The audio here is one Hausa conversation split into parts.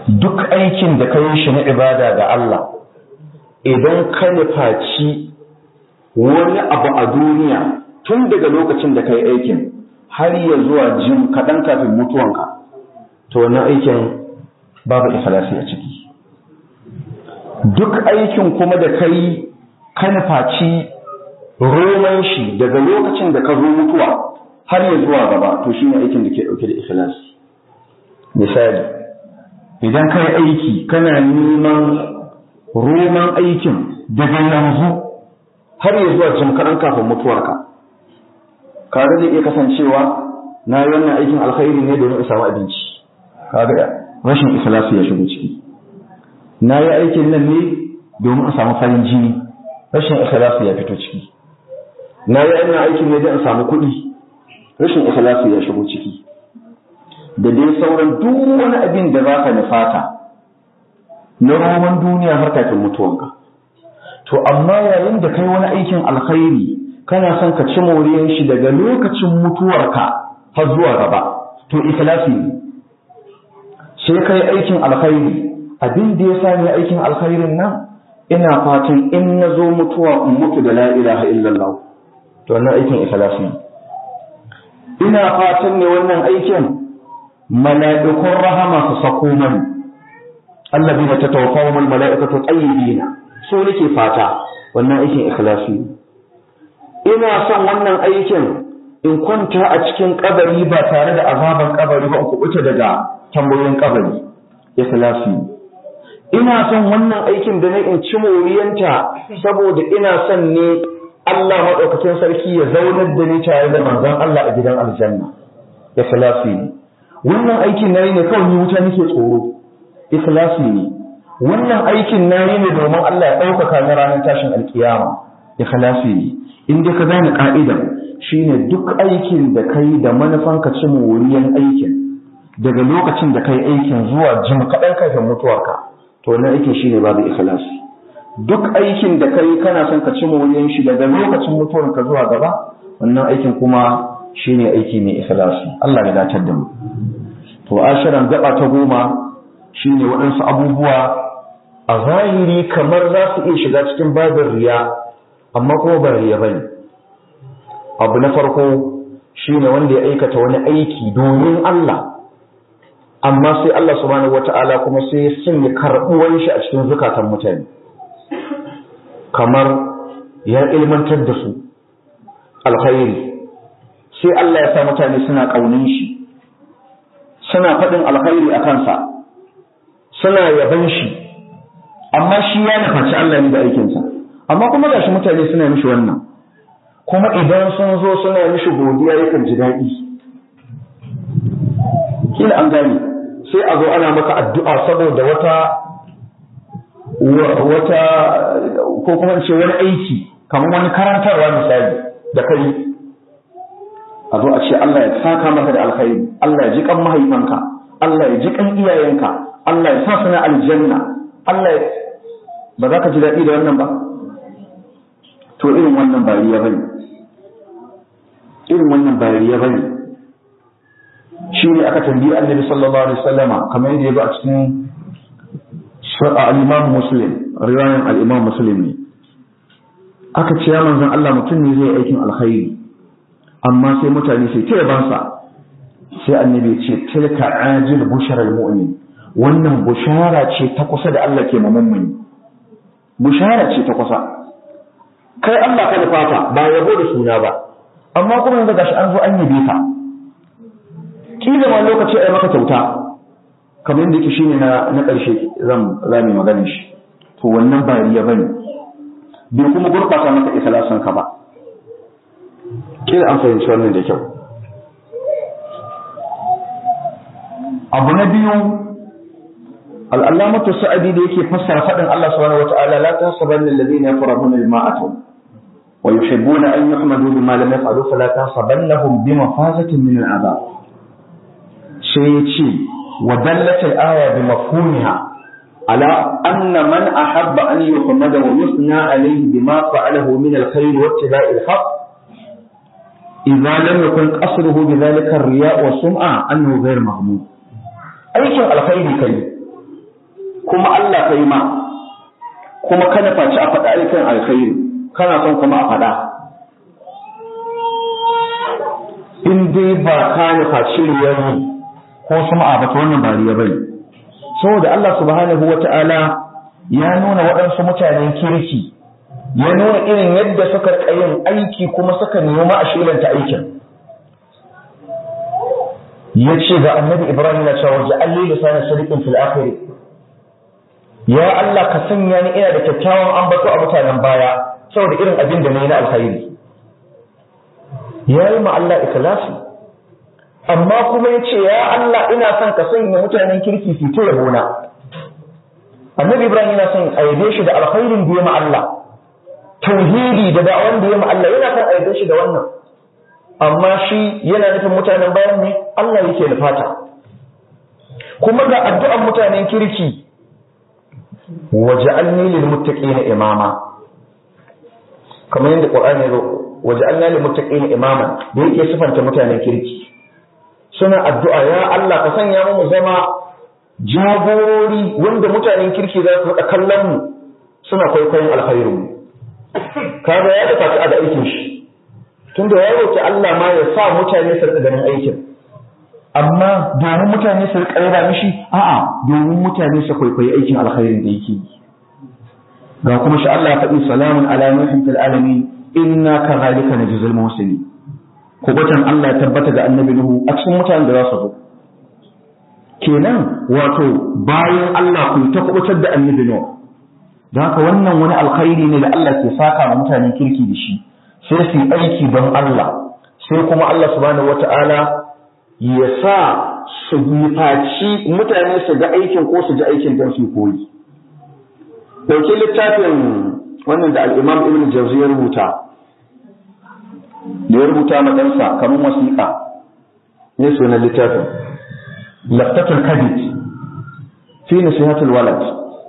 duk aikin da ka yi shi na ibada ga Allah idan ka nufaci wani abu a duniya tun daga lokacin da ka yi aikin har ya zuwa jin kaɗan kafin mutuwanka, to wannan aikin babu ikhlasi a ciki. Duk aikin kuma da ka yi ka nufaci roman shi daga lokacin da ka zo mutuwa har ya zuwa gaba, to shi ne aikin da ke ɗauke da ikhlasi. Misali, idan ka yi aiki kana neman roman aikin daga yanzu har ya zuwa jin kaɗan kafin mutuwarka, kaga zai iya kasancewa na yi wannan aikin alkhairi ne domin in samu abinci, kaga rashin ikhlasi ya shigo ciki. Na yi aikin nan ne domin in samu farin jini, rashin ikhlasi ya fito ciki. Na yi wannan aikin ne don in samu kuɗi, rashin ikhlasi ya shigo ciki. Da dai sauran duk wani abin da za ka nufata na roman duniya har kafin mutuwanka. To amma yayin da kai wani aikin alkhairi kana son ka ci moriyar shi daga lokacin mutuwarka har zuwa gaba, to ikhlasi ne. Sai kai aikin alkhairi, abin da ya sani aikin alkhairin nan ina fatan in na zo mutuwa in mutu da la ilaha illallah, to wannan aikin ikhlasi ne. Ina fatan ne wannan aikin mala'ikun rahama su sako mani, allazina tatawaffahumul mala'ikatu tayyibina, so nake fata wannan aikin ikhlasi ne. Ina son wannan aikin in kwanta a cikin kabari ba tare da azaban kabari ba, in kubuta daga tambayoyin kabari, ikhlasi ne. Ina son wannan aikin da na in ci moriyanta saboda ina son ne Allah madaukakin sarki ya zaunar da ni tare da manzon Allah a gidan aljanna, ikhlasi ne. Wannan aikin nayi ne kawai ni wuta nake tsoro, ikhlasi ne. Wannan aikin nayi ne domin Allah ya ɗaukaka ni ranar tashin alkiyama, ikhlasi ne. In dai ka gane ka'idan shine duk aikin da kai da manufan ka ci moriyan aikin daga lokacin da kai aikin zuwa jim kaɗan kafin mutuwarka, to wannan aikin shine babu ikhlasi. Duk aikin da kai kana son ka ci moriyan shi daga lokacin mutuwarka zuwa gaba, wannan aikin kuma shine aiki mai ikhlasi. Allah ya datar da mu. To ashiran gaba ta 10 shine waɗansu abubuwa a zahiri kamar za su iya shiga cikin babin riya, amma kuma ba riya bane. Abu na farko shine wanda ya aikata wani aiki domin Allah, amma sai Allah subhanahu wata'ala kuma sai ya sanya karɓuwan shi a cikin zukatan mutane, kamar ya ilmantar da su alkhairi, sai Allah ya sa mutane suna ƙaunin shi, suna faɗin alkhairi a kansa, suna yaban shi, amma shi ya nufaci Allah ne da aikinsa. Amma kuma gashi mutane suna mishi wannan, kuma idan sun zo suna mishi godiya yakan ji daɗi. Kila an gane, sai a zo ana maka addu'a saboda wata ko kuma ce wani aiki kamar wani karantarwa misali da kai, a zo a ce Allah ya saka maka da alkhairi, Allah ya ji kan mahaifanka, Allah ya ji kan iyayenka, Allah ya sa suna aljanna, Allah ya ba za ka ji daɗi da wannan ba? To irin wannan ba riya bane, irin wannan ba riya bane. Shi ne aka tambayi Annabi sallallahu alaihi wasallama kamar yadda ya zo a cikin al-Imam Muslim, riwayan al-Imam Muslim ne. Aka ce ya manzon Allah, mutum ne zai aikin alkhairi amma sai mutane sai taya bansa, sai Annabi ya ce tilka ajil bushara al-mu'min, wannan bushara ce ta kusa da Allah ke mamman, bushara ce ta kusa. Kai Allah ka da fata ba yabo da suna ba, amma kuma yanzu gashi an zo an yabe ka, kila ma lokaci ai maka kyauta kamar yadda yake shine na ƙarshe zan magana shi. To wannan ba riya bane, bai kuma gurbata maka ikhlasin ka ba. Kila an fahimci wannan da kyau. Abu na biyu, al-Allamatu Sa'di da yake fassara faɗin Allah subhanahu wata'ala, la tahsabanna alladhina yafrahuna bima ataw wa yuhibbuna an yuhmadu bima lam yaf'alu fala tahsabannahum bimafazatin min al-'adab. Sai ya ce wa dallatul aya bi mafhumiha ala anna man ahabba an yuhammada wa yusna alayhi bima fa'alahu min al-khayr wa ittiba'i al-haqq idza lam yakun qasruhu bi dhalika ar-riya' wa sum'a annahu ghayr mahmud. Aikin alkhairi kai kuma Allah kai ma kuma kana faci a faɗa aikin alkhairi kana son kuma a faɗa in dai ba ka nufa shiriyar ko sama'a ba ta wannan bariya bane saboda Allah subhanahu wata'ala ya nuna waɗansu mutanen kirki ya nuna irin yadda suka yin aiki kuma suka nemi a shilanta aikin ya ce ga annabi Ibrahim na cewa ja'alli lisanan sadiqin fil akhir ya Allah ka sanya ni ina da kyakkyawan ambato a mutanen baya saboda irin abin da nayi na alkhairi yayi ma Allah ikhlasi amma kuma yace ya Allah ina son ka sanya mutanen kirki su ta yabona annabi Ibrahim yana son aibe shi da alkhairin da ya ma Allah tauhidi da da'awan da ya ma Allah yana son aibe shi da wannan amma shi yana nufin mutanen bayan ne Allah yake nufata kuma ga addu'an mutanen kirki waj'alni lil muttaqina imama kamar yadda Qur'ani ya zo waj'alna lil muttaqina imama da yake sifanta mutanen kirki suna addu'a ya Allah ka sanya mu zama jagorori wanda mutanen kirki za su kallon mu suna kwaikwayon alkhairu kaga ya tafi da aikin shi tunda ya roki Allah ma ya sa mutane su rika ganin aikin amma domin mutane su rika raba mishi a'a domin mutane su kwaikwayi aikin alkhairin da yake ga kuma shi Allah ya faɗi salamun ala nuhin fil alamin inna kadhalika najzil muhsinin kubatan Allah ya tabbata ga annabi Nuhu a cikin mutanen da za su zo kenan wato bayan Allah ku ta kubutar da annabi Nuhu don haka wannan wani alkhairi ne da Allah ke saka wa mutanen kirki da shi sai su yi aiki don Allah sai kuma Allah subhanahu wata'ala ya sa su faci mutane su ga aikin ko su ji aikin don su koyi dauke littafin wannan da al-Imam Ibn Jawzi ya rubuta da ya rubuta ma ɗansa kamar wasiƙa ne sunan littafin laftatul kabit fi nasihatul walad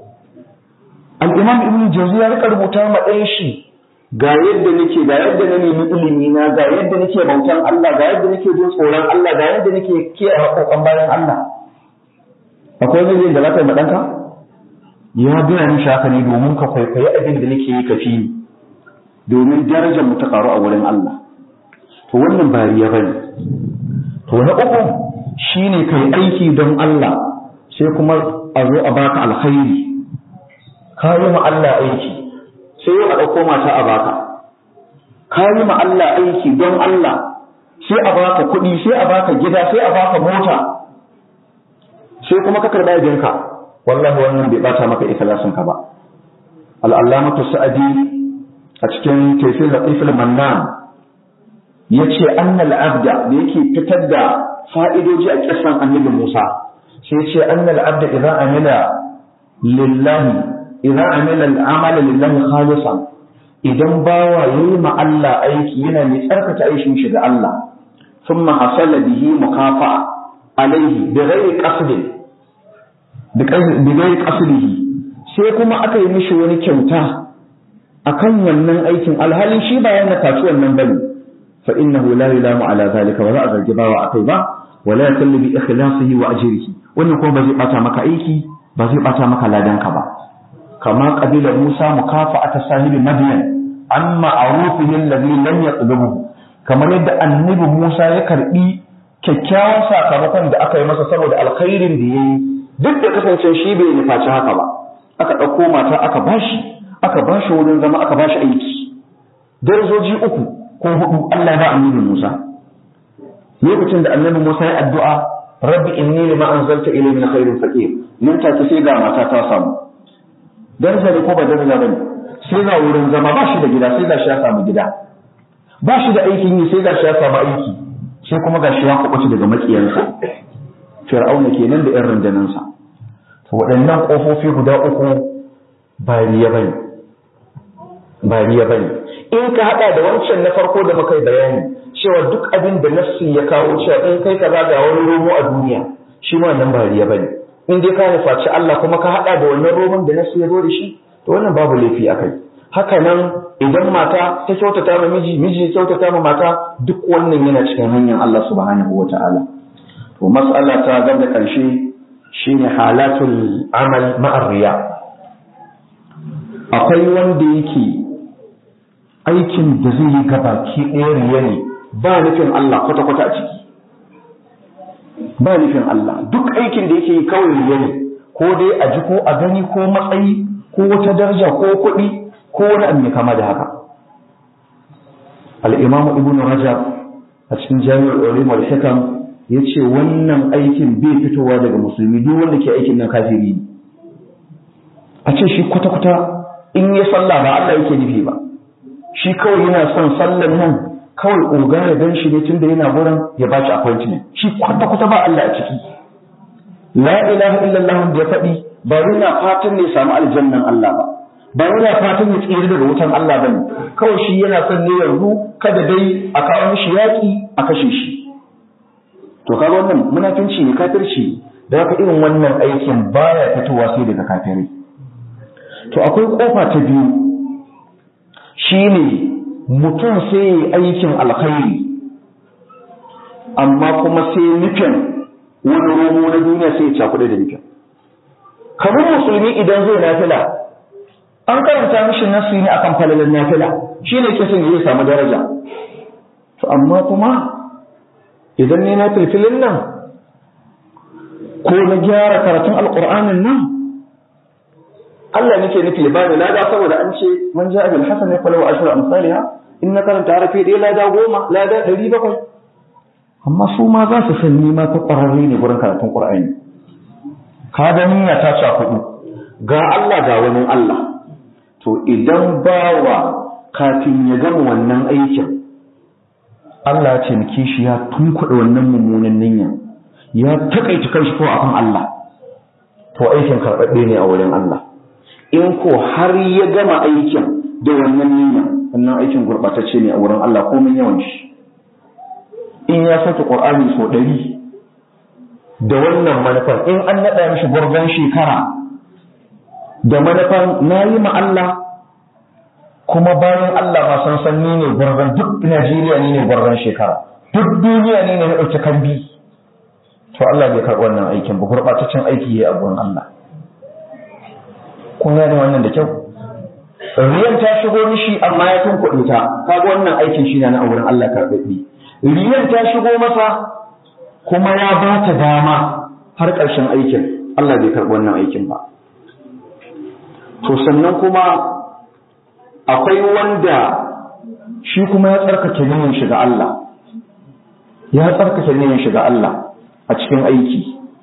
al-Imam Ibn Jawzi ya rika rubuta ma ɗan shi ga yadda nake ga yadda na nemi ilimi na ga yadda nake bautan Allah ga yadda nake jin tsoron Allah ga yadda nake kiyaye haƙoƙan bayan Allah akwai wani da za ka yi ɗanka ya gaya ni shaka ne domin ka kwaikwayi abin da nake yi kafi domin darajar mu ta karu a wurin Allah to wannan ba riya bane to na uku shine kai aiki don Allah sai kuma a zo a baka alkhairi ka yi ma Allah aiki sai a ɗauko mata a baka ka yi ma Allah aiki don Allah sai a baka kuɗi sai a baka gida sai a baka mota sai kuma ka karɓa jinka wallahi wannan bai bata maka ikhlasin ka ba al-allamatu sa'di a cikin tafsir latif al-mannan yace annal abda da yake fitar da fa'idoji a kissan annabi Musa sai yace annal abda idza amila lillahi idza amila al-amala lillahi khalisan idan bawa yayi ma Allah aiki yana mai tsarkake aikin shi ga Allah thumma hasala bihi mukafa'a alayhi bighairi qasdin bighairi qasdihi sai kuma aka yi mishi wani kyauta akan wannan aikin alhalin shi ba yana taci wannan bane fa innahu la yulamu ala zalika wa la zargi bawa akai ba wala yakallu bi ikhlasihi wa ajrihi wannan kuma ba zai bata maka aiki ba zai bata maka ladanka ba kama qabila Musa mukafa'ata sahibi Madyan amma ma'rufihi alladhi lam yatlubuhu kamar yadda annabi Musa ya karbi kyakkyawan sakamakon da aka yi masa saboda alkhairin da yayi duk da kasance shi bai nufaci haka ba aka dauko mata aka bashi wurin zama aka bashi aiki darajoji 3 ko 4 Allah ya ba annabi Musa lokacin da annabi Musa ya addu'a rabbi inni lima anzalta ilayya min khairin faqir nan take sai ga mata ta samu daraja ne ko ba daraja bane sai ga wurin zama ba shi da gida sai ga shi ya samu gida ba shi da aikin yi sai ga shi ya samu aiki sai kuma ga shi ya kubuci daga makiyansa fir'auna kenan da 'yan rundanansa to waɗannan ƙofofi guda 3 ba riya bane in ka hada da wancan na farko da muka yi bayani cewa duk abin da nafsi ya kawo cewa in kai kaza ga wani romo a duniya shi ma nan ba riya bane in dai ka nufaci Allah kuma ka hada da wannan romon da nafsi ya zo da shi to wannan babu laifi akai haka nan idan mata ta kyautata ma miji ya kyautata ma mata duk wannan yana cikin hanyar Allah subhanahu wataala to mas'ala ta gaba karshe shine halatul amal ma'ar riya. Akwai wanda yake aikin da zai yi gabaki ɗaya riya ne, ba nufin Allah kwata-kwata a ciki, ba nufin Allah, duk aikin da yake yi kawai riya ne, ko dai a ji ko a gani ko matsayi ko wata daraja ko kuɗi ko wani abu mai kama da haka. Al-Imam Ibn Rajab a cikin Jami'ul Ulum wal Hikam yace wannan aikin bai fitowa daga musulmi, duk wanda ke aikin nan kafiri ne. A ce shi kwata-kwata in ya sallah ba Allah yake nufi ba, shi kawai yana son sallan nan kawai oga ya gan shi ne tunda yana gurin ya ba shi appointment, shi kwata-kwata ba Allah a ciki. La ilaha illallah da ya faɗi ba yana fatan ne ya samu aljannan Allah ba yana fatan ya tsira daga wutan Allah ba ne, kawai shi yana son ne yanzu kada dai a kawo mishi yaƙi a kashe shi. To kaga wannan munafinci ne, kafirci, da haka irin wannan aikin baya fitowa sai daga kafirai. To akwai kofa ta biyu, shine mutum sai ya yi aikin alkhairi amma kuma sai nufin wani romo na duniya sai ya cakuɗe da nufin. Kamar musulmi idan zai nafila, an karanta mishi nasu ne akan falalin nafila, shine ke son ya samu daraja. To amma kuma idan ne na filfilin nan ko na gyara karatun alƙur'anin nan, Allah nake nufi ya bani lada, saboda an ce man ja'a bil hasana falahu ashru amsalha, in na karanta harafi ɗaya lada 10, lada 700. Amma su ma za su san ni ma ta ƙwararre ne gurin karatun Qur'ani. Ka ga niyya ta ca kuɗi, ga Allah ga wani Allah. To idan bawa kafin ya gama wannan aikin Allah ya taimake shi ya tunkuɗe wannan mummunan niyya, ya taƙaita kanshi ko akan Allah, to aikin karɓaɓɓe ne a wurin Allah. In ko har ya gama aikin da wannan niyya, wannan aikin gurɓatacce ne a wurin Allah komai yawan shi. In ya sauke Qur'ani so 100 da wannan manufan, in an naɗa mishi gurban shekara da manufan nayi ma Allah, kuma bayan Allah ma san ni ne gurban duk Najeriya ne gurban shekara, duk duniya ne na ɗauki kambi, to Allah bai karɓi wannan aikin ba, gurɓataccen aiki yayi a gurin Allah. Kun gane wannan da kyau? Riyan ta shigo mishi amma ya tunkuɗe ta, kaga wannan aikin shi na wurin Allah karɓaɓɓe. Riyan ta shigo masa kuma ya ba ta dama har ƙarshen aikin, Allah bai karɓi wannan aikin ba. To sannan kuma akwai wanda shi kuma ya tsarkake niyyar shi ga Allah, ya tsarkake niyyar shi ga Allah a cikin aiki.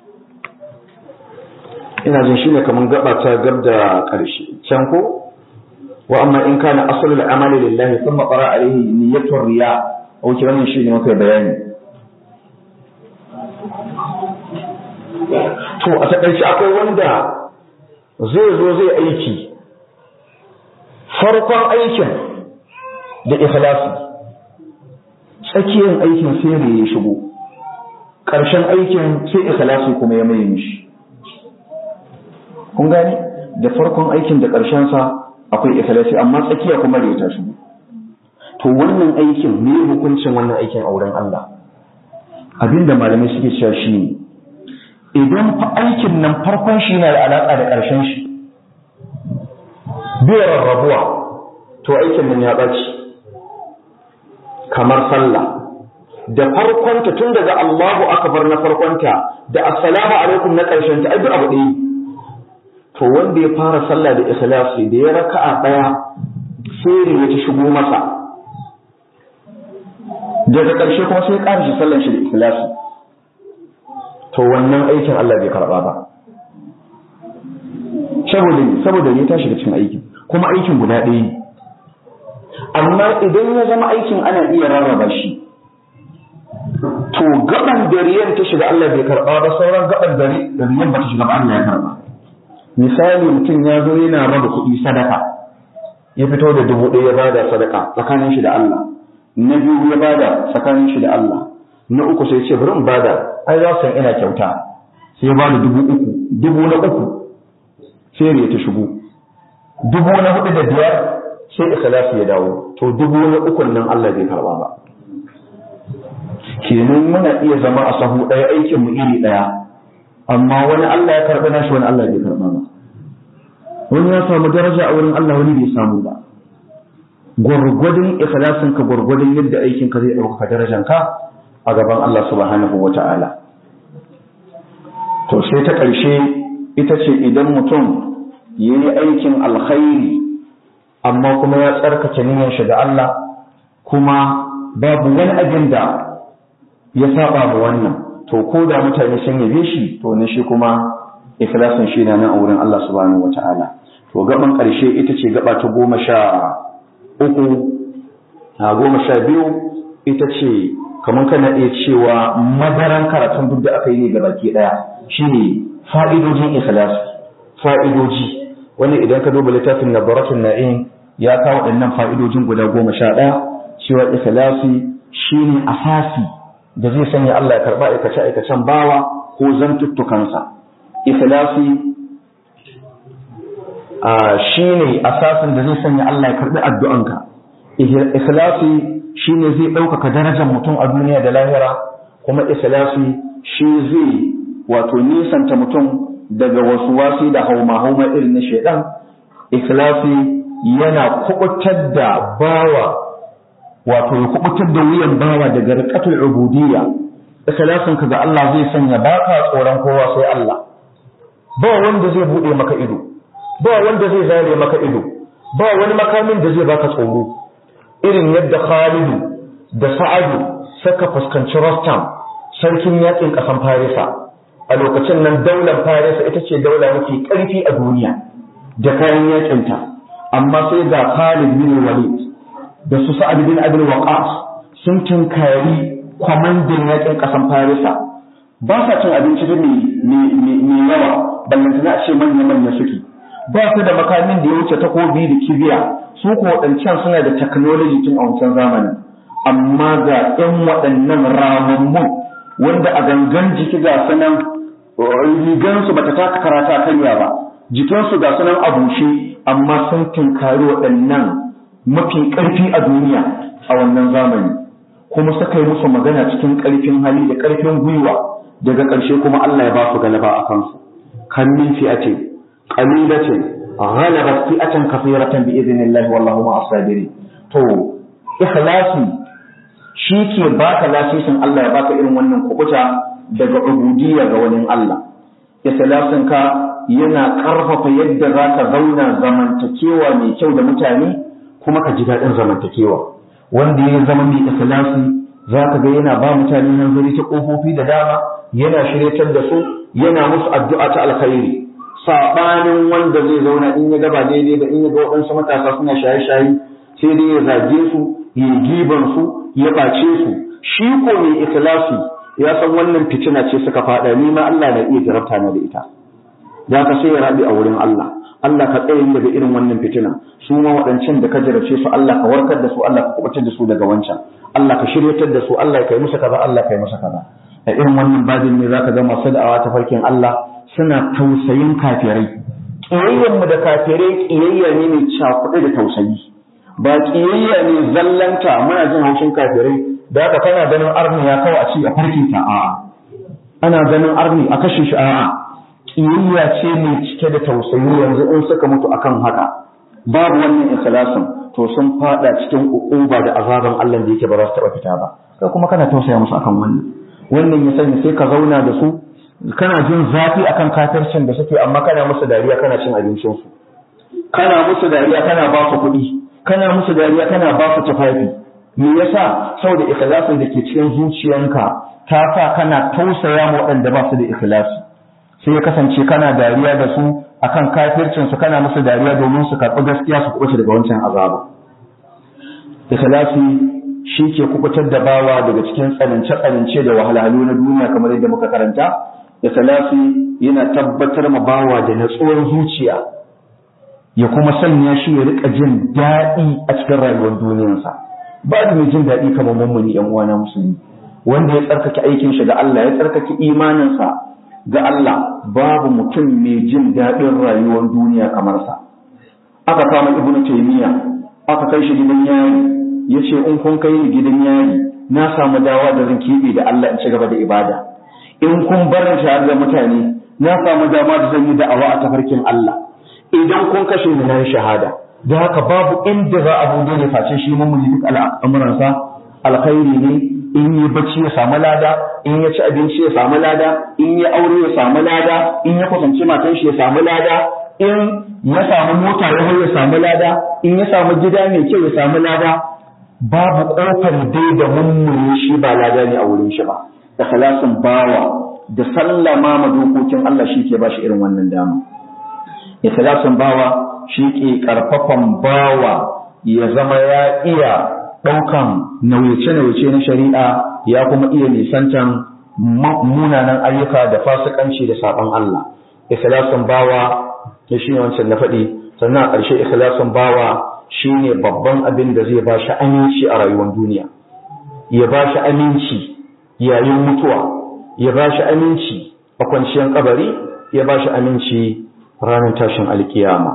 Ina jin shi ne kamar gaba ta gab da ƙarshe can ko, wa amma in kana asalul amali lillahi thumma qara alayhi niyyatu riya, oke wannan shi ne muka bayani. To a takaice akwai wanda zai zo zai aiki, farkon aikin da ikhlasi, tsakiyar aikin sai da ya shigo, ƙarshen aikin sai ikhlasi kuma ya mai mishi. Kun gani da farkon aikin da ƙarshen sa akwai ikhlasi, amma tsakiya kuma da ya ta shigo. To wannan aikin ne hukuncin wannan aikin a wurin Allah? Abinda malamai suke cewa shi ne, idan aikin nan farkon shi na da alaƙa da ƙarshen shi bai rarrabuwa, to aikin nan ya ɓaci. Kamar sallah, da farkonta tun daga Allahu akbar na farkonta da assalamu alaikum na ƙarshenta, ai duk abu ɗaya. To wanda ya fara sallah da ikhlasi, da ya raka'a ɗaya sai ya ci shigo masa, daga ƙarshe kuma sai ya ƙara shi sallan shi da ikhlasi, to wannan aikin Allah bai karɓa ba. Saboda ya tashi da cikin aikin, kuma aikin guda ɗaya ne. Amma idan ya zama aikin ana iya rarraba shi, to gaban da riyan ta shiga Allah bai karɓa ba, sauran gaban da riyan ba ta shiga ba Allah ya karɓa. Misali mutum ya zo yana raba kuɗi sadaka, ya fito da 1000 ya bada sadaka tsakanin shi da Allah, na 2 ya bada tsakanin shi da Allah, na 3 sai ce bari in bada, ai za san ina kyauta, sai ya bada 3000, 3,000 sai ya ta shigo, 4,000 da 5 sai ikhlasi ya dawo, to 3,000 nan Allah bai karba ba. Kenan muna iya zama a sahu ɗaya, aikin mu iri ɗaya, amma wani Allah ya karɓi nashi, wani Allah bai karɓa ba. Wani ya samu daraja a wurin Allah, wani bai samu ba. Gwargwadon ikhlasinka gwargwadon yadda aikinka zai ɗaukaka darajanka a gaban Allah subhanahu wa ta'ala. To sai ta ƙarshe ita ce idan mutum ya yi aikin alkhairi amma kuma ya tsarkake niyyar shi ga Allah, kuma babu wani abin da ya saba ma wannan, to ko da mutane sun yabe shi, to ne shi kuma ikhlasin shi na nan a wurin Allah subhanahu wa ta'ala. To gaban ƙarshe ita ce gaba ta 12 ita ce kamar kana iya cewa madaran karatun duk da aka yi ne gabaki ɗaya, shine fa'idojin ikhlasi. Fa'idoji wani idan ka duba littafin Nabaratun Na'im ya kawo waɗannan fa'idojin guda 11, cewa ikhlasi shine asasi da zai sanya Allah ya karɓa aikace-aikacen bawa ko zantuttukansa. Ikhlasi shine asasin da zai sanya Allah ya karɓi addu'anka. Ikhlasi shine zai ɗaukaka darajar mutum a duniya da lahira, kuma ikhlasi shi zai wato nisanta mutum daga wasu wasi da hauma-hauma irin na shaidan. Ikhlasi yana kubutar da bawa, wato ya kubutar da wuyan bawa daga riqatul ubudiyya. Ikhlasin ka ga Allah zai sanya baka tsoron kowa sai Allah. Ba wanda zai bude maka ido, ba wanda zai zare maka ido, ba wani makamin da zai baka tsoro. Irin yadda Khalid da Sa'ad suka fuskanci Rostam, sarkin yakin kasan Farisa. A lokacin nan daular Farisa ita ce daula mafi ƙarfi a duniya da kayan yakinta, amma sai ga Khalid bin Walid da su Sa'ad bin Abi Waqqas sun tunkari kwamandan yakin ƙasan Farisa. Ba sa cin abinci da mai yawa, ballantana a ce manya-manya suke. Ba su da makamin da ya wuce takobi da kibiya, su ko waɗancan suna da technology tun a wancan zamanin. Amma ga 'yan waɗannan ramammun wanda a gangan jiki ga sanan rigansu bata taka karata karya ba, jikinsu ga sunan a bushe, amma sun tunkari waɗannan mafi ƙarfi a duniya a wannan zamani, kuma suka yi musu magana cikin ƙarfin hali da ƙarfin gwiwa. Daga ƙarshe kuma Allah ya ba su galaba a kansu. Kan min fi'atin qalilatin ghalabat fi'atan kathiratan bi idhnillahi wallahu ma'as sabirin. To ikhlasi shi ke baka lasisin Allah ya baka irin wannan kubuta daga ubudiyya ga wani Allah. Ikhlasin ka yana karfafa yadda zaka zauna zamantakewa mai kyau da mutane, kuma ka ji daɗin zamantakewa. Wanda ya zama mai ikhlasi zaka ga yana ba mutane hanzari ta kofofi da dama, yana shiryatar da su, yana musu addu'a ta alkhairi. Sabanin wanda zai zauna in ya gaba daidai da in ya ga waɗansu matasa suna shaye-shaye, sai dai ya zage su, ya giban su, ya ɓace su. Shi ko mai ikhlasi ya san wannan fitina ce suka faɗa, ni ma Allah na iya jarabta na da ita. Da ka sai ya rabi a wurin Allah. Allah ka tsaye daga irin wannan fitina. Su ma waɗancan da ka jarabce su, Allah ka warkar da su, Allah ka kubutar da su daga wancan. Allah ka shiryatar da su, Allah ya kai musu kaza, Allah ya kai musu kaza. A irin wannan babin ne zaka ga masu da'awa ta farkin Allah suna tausayin kafirai. Ƙiyayyen mu da kafirai ƙiyayya ne mai cakuɗe da tausayi. Ba ƙiyayya ne zallanta muna jin haushin kafirai da haka kana ganin arni ya kawo a ci a farkin ta, a'a. Ana ganin arni a kashe shi, a'a. Ƙiyayya ce mai cike da tausayi. Yanzu in suka mutu akan haka babu wannan ikhlasin, to sun fada cikin uquba da azaban Allah da yake ba za su taɓa fita ba. Kai kuma kana tausaya musu akan wannan ya sanya sai ka zauna da su, kana jin zafi akan kafircin da suke, amma kana musu dariya kana cin abincin su, kana musu dariya kana ba su kuɗi, kana musu dariya kana ba su tufafi. Me yasa? Saboda ikhlasin da ke cikin zuciyanka ta sa kana tausaya ma waɗanda ba su da ikhlasi. Sai ya kasance kana dariya da su akan kafircin su, kana musu dariya domin su karɓi gaskiya su kuɓuce daga wancan azaba. Ikhlasi shi ke kubutar da bawa daga cikin tsanance-tsanance da wahalhalu na duniya kamar yadda muka karanta. Ikhlasi yana tabbatar ma bawa da natsuwar zuciya, ya kuma sanya shi ya rika jin daɗi a cikin rayuwar duniyarsa. Babu mai jin daɗi kamar mummuni ‘yan uwana musulmi, wanda ya tsarkake aikin shi ga Allah, ya tsarkake imaninsa ga Allah. Babu mutum mai jin daɗin rayuwar duniya kamar sa. Aka kama Ibn Taymiyyah aka kai shi gidan yari, ya ce in kun kai ni gidan yari na samu dawa da zan keɓe da Allah in ci gaba da ibada. In kun bar tare da mutane na samu dama da zan yi da'awa a tafarkin Allah, idan kun kashe ni na yi shahada. Da haka babu inda za a bude ne face shi mummuni duk al'amuransa alkhairi ne, in yi bacci ya samu lada, in ya ci abinci ya samu lada, in ya aure ya samu lada, in ya kusanci matan shi ya samu lada, in ya samu mota ya samu lada, in ya samu gida mai kyau ya samu lada. Babu ƙofar dai da mummuni shi ba lada ne a wurin shi ba. Ikhlasin bawa da sallama ma dokokin Allah shi ke ba shi irin wannan dama. Ikhlasin bawa shi ke ƙarfafan bawa ya zama ya iya ɗaukan nauyace-nauyace na shari'a, ya kuma iya nisantan munanan ayyuka da fasikanci da saɓon Allah. Ikhlasin bawa ya shi ne wancan na faɗi, sannan a ƙarshe ikhlasin bawa shi ne babban abin da zai ba shi aminci a rayuwar duniya, ya ba shi aminci yayin mutuwa, ya ba shi aminci a kwanciyar kabari, ya ba shi aminci ranar tashin alkiyama.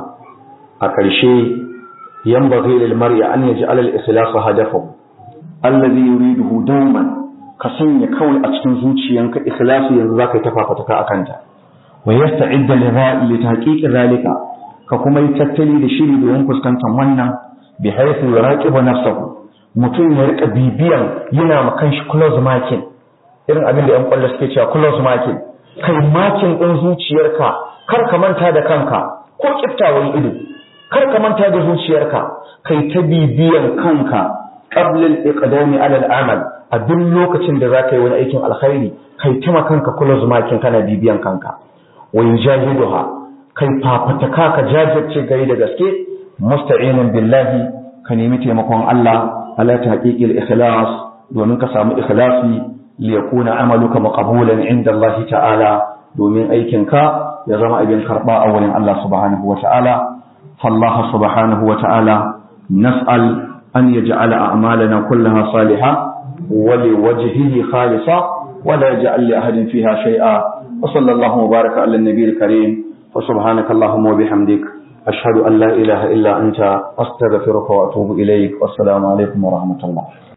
A ƙarshe yanbaghi lil mar'i an yaj'al al-ikhlas hadafahu alladhi yuriduhu dawman, ka sanya kawai a cikin zuciyanka ikhlasi yanzu zaka yi tafafataka akanta, wa yasta'idda li tahqiqi zalika, ka kuma yi tattali da shiri domin fuskantar wannan, bi haythu yuraqibu nafsahu, mutum ya rika bibiyan yana ma kanshi close marking, irin abin da ƴan kwallo suke cewa close marking, kai marking din zuciyarka, kar ka manta da kanka ko kiftawan ido, kar ka manta da zuciyarka, kai ta bibiyan kanka qabla al-iqdami ala al-amal, a duk lokacin da zaka yi wani aikin alkhairi kai ta kanka close marking, kana bibiyan kanka. Wa yujahiduha, kai fafataka ka jajirce gari da gaske, musta'inan billahi, ka nemi taimakon Allah ala tahqiqil ikhlas, domin ka samu ikhlasi, li yakuna amaluka maqbulan inda Allah ta'ala, domin aikinka ya zama abin karba a wurin Allah subhanahu wa ta'ala. فالله سبحانه وتعالى نسأل أن يجعل أعمالنا كلها صالحة ولوجهه خالصة ولا يجعل لأحد فيها شيئا. وصلى الله وبارك على النبي الكريم، وسبحانك اللهم وبحمدك أشهد أن لا إله إلا أنت أستغفرك وأتوب إليك، والسلام عليكم ورحمة الله.